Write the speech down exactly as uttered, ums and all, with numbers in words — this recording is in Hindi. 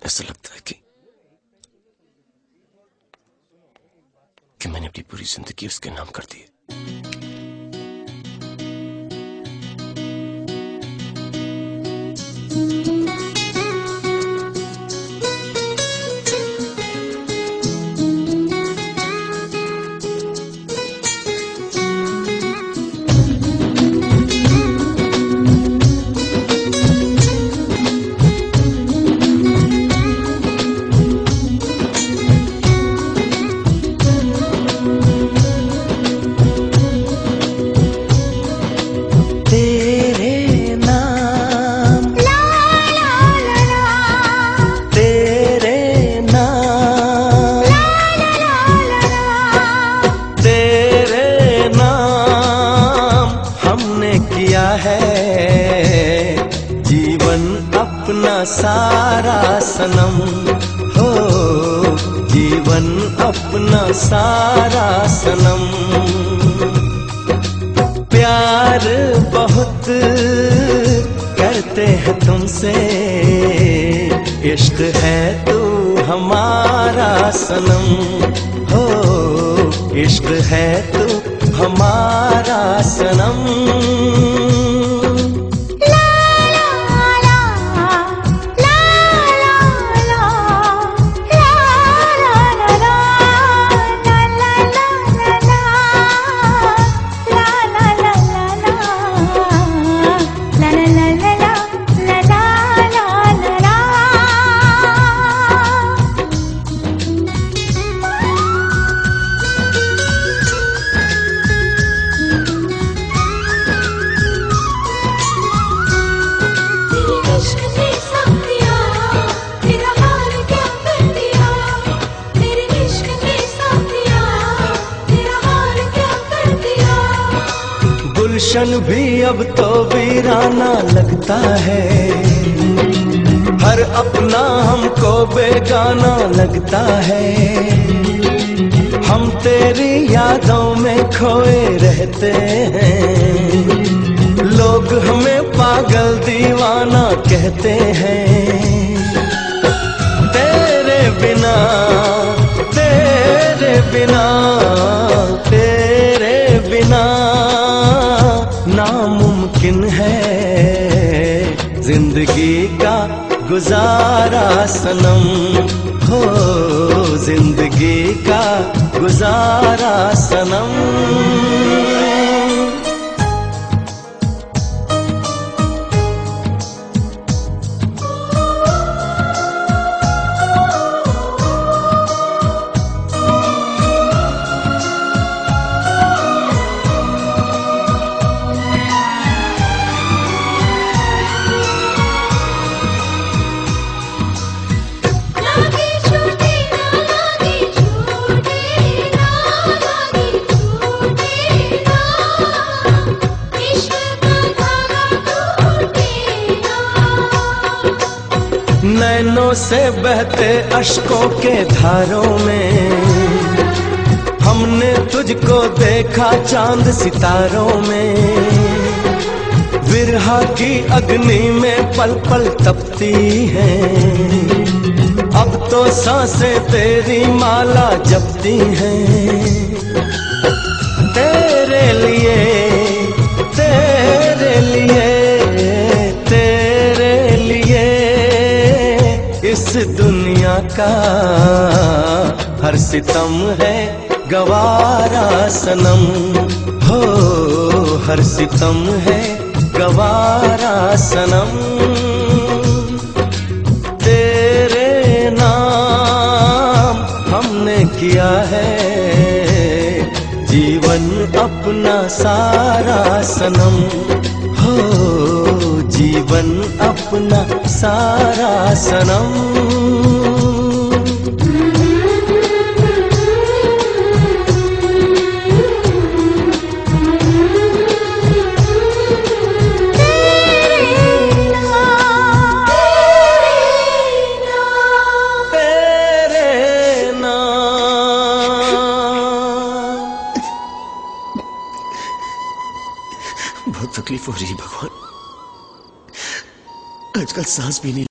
ऐसा लगता है कि कि मैंने अपनी पूरी जिंदगी उसके नाम कर दी है। किया है जीवन अपना सारा सनम, हो जीवन अपना सारा सनम। प्यार बहुत करते हैं तुमसे, इश्क है तू हमारा सनम, हो इश्क है तू हमारा सनम। गुलशन भी अब तो वीराना लगता है, हर अपना हमको बेगाना लगता है। हम तेरी यादों में खोए रहते हैं, लोग हमें पागल दीवाना कहते हैं। तेरे बिना तेरे बिना तेरे बिना नामुमकिन है जिंदगी का गुजारा सनम, हो जिंदगी का गुजारा सनम। नैनों से बहते अश्कों के धारों में हमने तुझको देखा चांद सितारों में। विरहा की अग्नि में पल पल तपती है, अब तो सांसें तेरी माला जपती हैं। तेरे लिए तेरे लिए तेरे लिए इस दुनिया का हर सितम है गवारा सनम, हो हर सितम है गवारा सनम। तेरे नाम हमने किया है जीवन अपना सारा सनम, हो जीवन अपना सारा सनम। बहुत तकलीफ हो रही है भगवान, आजकल सांस भी नहीं